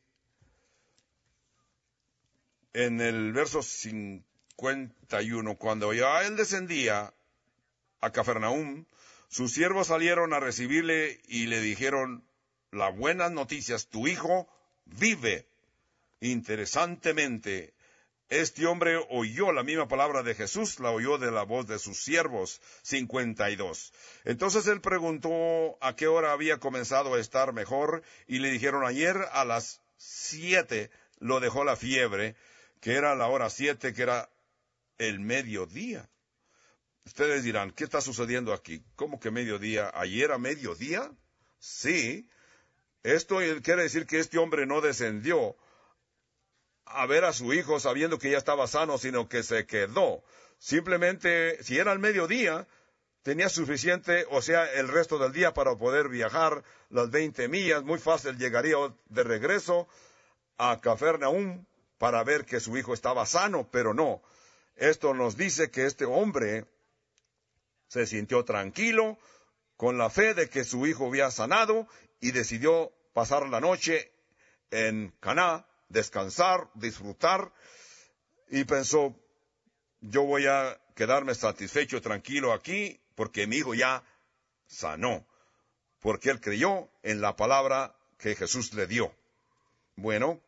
en el verso cincuenta y uno, cuando ya él descendía a Cafarnaúm, sus siervos salieron a recibirle y le dijeron las buenas noticias, tu hijo vive. Interesantemente, este hombre oyó la misma palabra de Jesús, la oyó de la voz de sus siervos. cincuenta y dos. Entonces él preguntó a qué hora había comenzado a estar mejor, y le dijeron ayer a las siete lo dejó la fiebre, que era la hora siete, que era el mediodía. Ustedes dirán, ¿qué está sucediendo aquí? ¿Cómo que mediodía? ¿Ayer a mediodía? Sí. Esto quiere decir que este hombre no descendió a ver a su hijo sabiendo que ya estaba sano, sino que se quedó. Simplemente, si era al mediodía, tenía suficiente, o sea, el resto del día para poder viajar las veinte millas. Muy fácil llegaría de regreso a Cafarnaúm para ver que su hijo estaba sano, pero no. Esto nos dice que este hombre se sintió tranquilo, con la fe de que su hijo había sanado, y decidió pasar la noche en Caná, descansar, disfrutar, y pensó, yo voy a quedarme satisfecho, tranquilo aquí, porque mi hijo ya sanó, porque él creyó en la palabra que Jesús le dio. Bueno,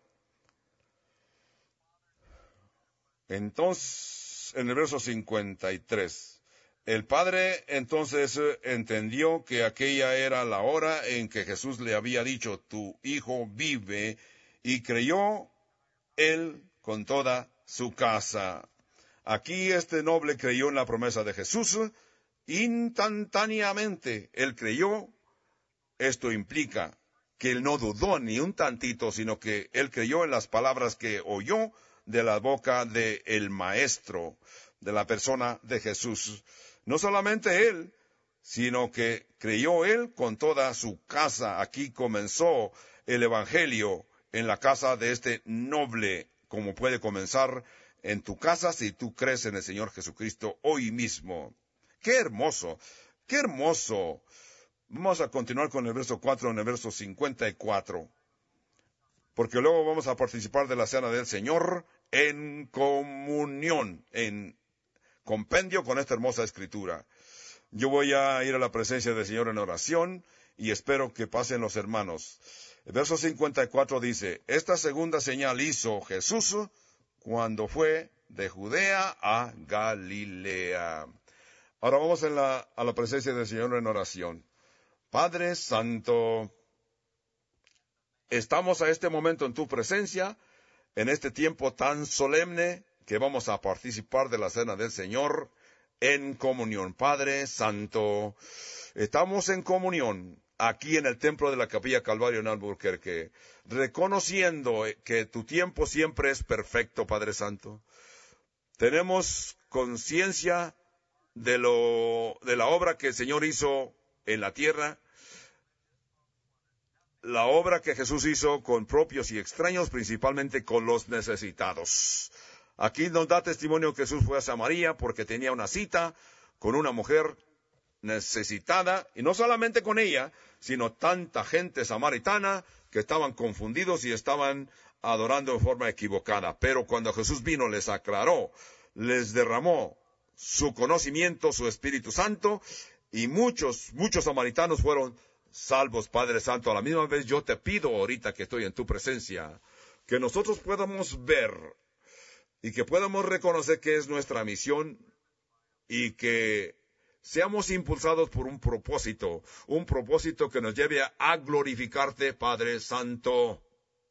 entonces, en el verso cincuenta y tres, el padre entonces entendió que aquella era la hora en que Jesús le había dicho, tu hijo vive, y creyó él con toda su casa. Aquí este noble creyó en la promesa de Jesús, instantáneamente él creyó. Esto implica que él no dudó ni un tantito, sino que él creyó en las palabras que oyó de la boca del Maestro, de la persona de Jesús. No solamente él, sino que creyó él con toda su casa. Aquí comenzó el Evangelio en la casa de este noble, como puede comenzar en tu casa si tú crees en el Señor Jesucristo hoy mismo. ¡Qué hermoso! ¡Qué hermoso! Vamos a continuar con el verso cuatro en el verso cincuenta y cuatro. Porque luego vamos a participar de la cena del Señor en comunión, en compendio con esta hermosa escritura. Yo voy a ir a la presencia del Señor en oración y espero que pasen los hermanos. El verso cincuenta y cuatro dice, esta segunda señal hizo Jesús cuando fue de Judea a Galilea. Ahora vamos en la, a la presencia del Señor en oración. Padre Santo, estamos a este momento en tu presencia, en este tiempo tan solemne que vamos a participar de la cena del Señor en comunión. Padre Santo, estamos en comunión aquí en el templo de la Capilla Calvario en Albuquerque, reconociendo que tu tiempo siempre es perfecto, Padre Santo. Tenemos conciencia de lo, de la obra que el Señor hizo en la tierra, la obra que Jesús hizo con propios y extraños, principalmente con los necesitados. Aquí nos da testimonio que Jesús fue a Samaria porque tenía una cita con una mujer necesitada, y no solamente con ella, sino tanta gente samaritana que estaban confundidos y estaban adorando en forma equivocada. Pero cuando Jesús vino, les aclaró, les derramó su conocimiento, su Espíritu Santo, y muchos, muchos samaritanos fueron salvos, Padre Santo. A la misma vez yo te pido ahorita que estoy en tu presencia, que nosotros podamos ver y que podamos reconocer que es nuestra misión y que seamos impulsados por un propósito, un propósito que nos lleve a glorificarte, Padre Santo.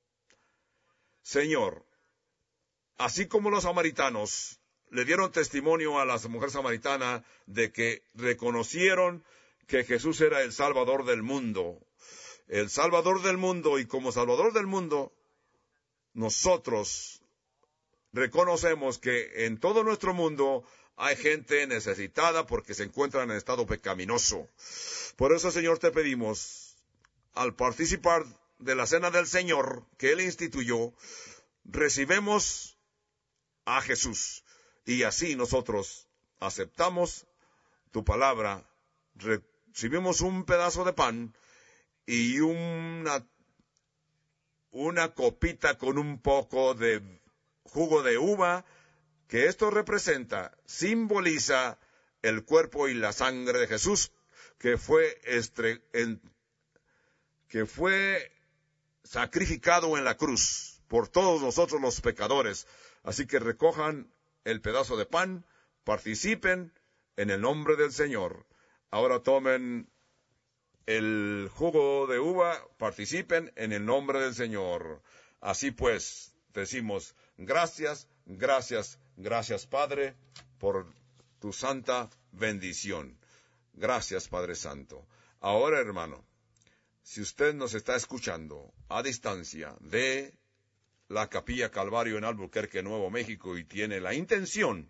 Señor, así como los samaritanos le dieron testimonio a la mujer samaritana de que reconocieron que Jesús era el Salvador del mundo, el Salvador del mundo, y como Salvador del mundo, nosotros reconocemos que en todo nuestro mundo hay gente necesitada porque se encuentran en estado pecaminoso. Por eso, Señor, te pedimos, al participar de la cena del Señor que Él instituyó, recibemos a Jesús. Y así nosotros aceptamos tu palabra, recibimos un pedazo de pan y una, una copita con un poco de jugo de uva, que esto representa, simboliza el cuerpo y la sangre de Jesús, que fue, estre, en, que fue sacrificado en la cruz por todos nosotros los pecadores. Así que recojan el pedazo de pan, participen en el nombre del Señor. Ahora tomen el jugo de uva, participen en el nombre del Señor. Así pues, decimos gracias, gracias, gracias, Padre, por tu santa bendición. Gracias, Padre Santo. Ahora, hermano, si usted nos está escuchando a distancia de la Capilla Calvario en Albuquerque, Nuevo México, y tiene la intención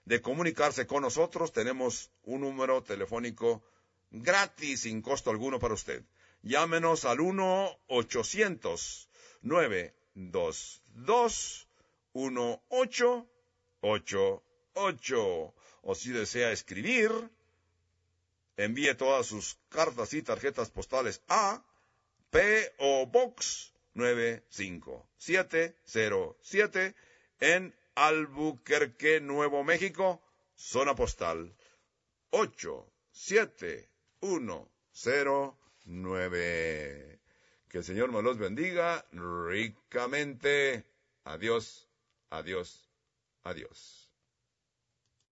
de comunicarse con nosotros, tenemos un número telefónico gratis, sin costo alguno para usted. Llámenos al uno ochocientos, nueve dos dos, uno ocho ocho ocho. O si desea escribir, envíe todas sus cartas y tarjetas postales a P O Box nueve cinco siete cero siete en Albuquerque, Nuevo México, zona postal ocho siete uno cero nueve. Que el Señor me los bendiga ricamente. Adiós, adiós, adiós.